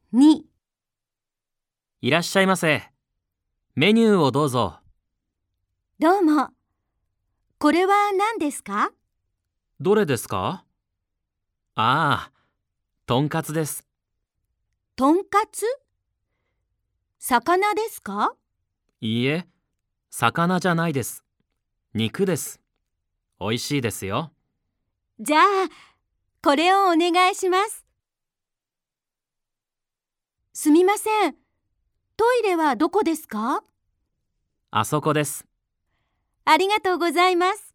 2、 いらっしゃいませ。メニューをどうぞ。 どうも。これは何ですか？ どれですか？ああ、とんかつです。 とんかつ？魚ですか？ いいえ、魚じゃないです。肉です。美味しいですよ。 じゃあ、これをお願いします。すみません。トイレはどこですか？ あそこです。 ありがとうございます。